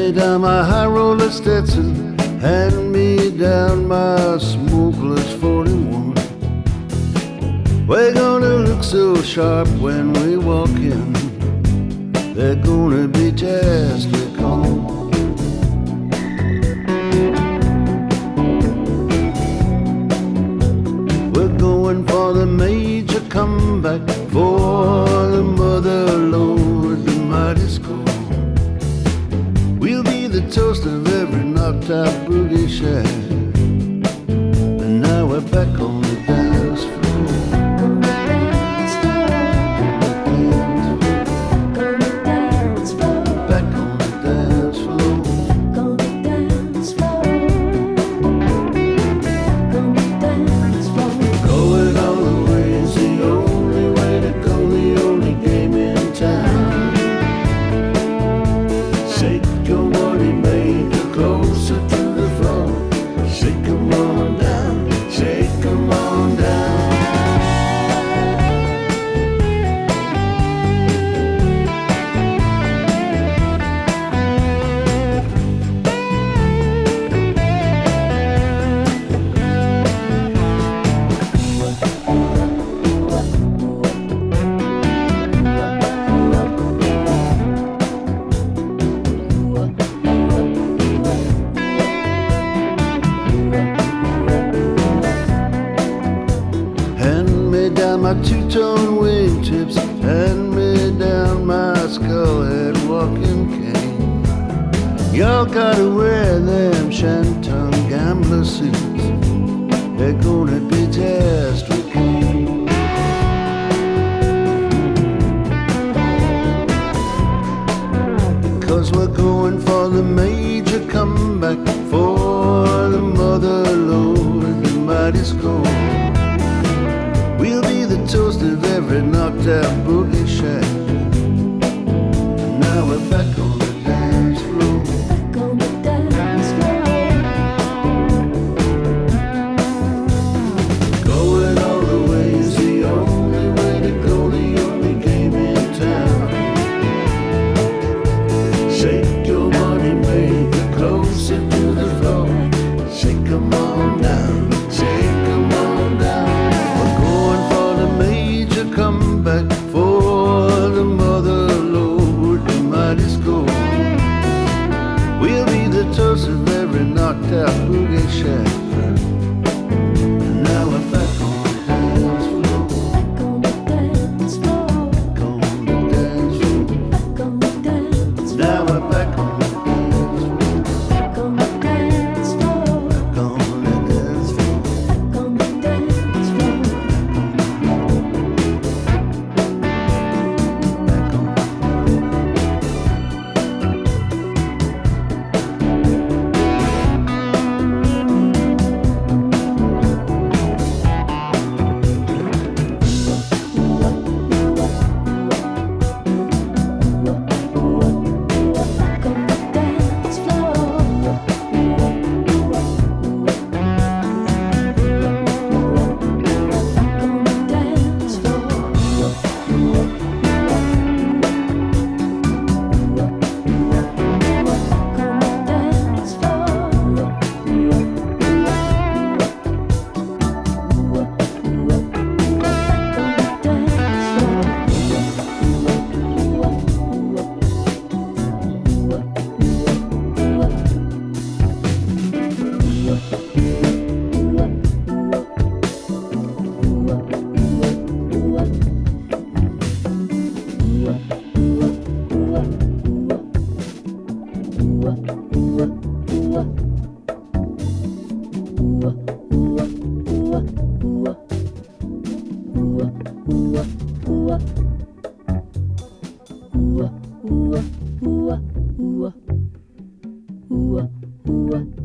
me down my high roller Stetson, hand me down my smokeless 41. We're gonna look so sharp when we walk in, they're gonna be just recalled. We're going for the major comeback, for the mother lode, the mighty score. We'll be the toast of every knocked out boogie shack, and now we're back on the dance floor. My two-tone wingtips, hand me down my skull-head walking cane. Y'all gotta wear them shantung gambler suits, they're gonna be just okay. Because we're going for the major comeback, for the mother lode, the mighty score. We'll be the toast of every knocked out boogie shack, and now we're back on the dance floor. Back on the dance floor. Going all the way is the only way to go, the only game in town. Shake your money maker closer to the floor. Shake 'em on down, shake 'em on down. Come back for the mother lode, the mighty score. We'll be the toast of every knocked out boogie shack, and now we're back on the dance floor. Back on the dance floor. Back on the dance floor. Back on the dance floor. Now we're back on the dance floor. Back on the dance floor. Back on the dance floor. Back on the dance floor. Ooh, ooh, ooh, ooh, ooh, ooh.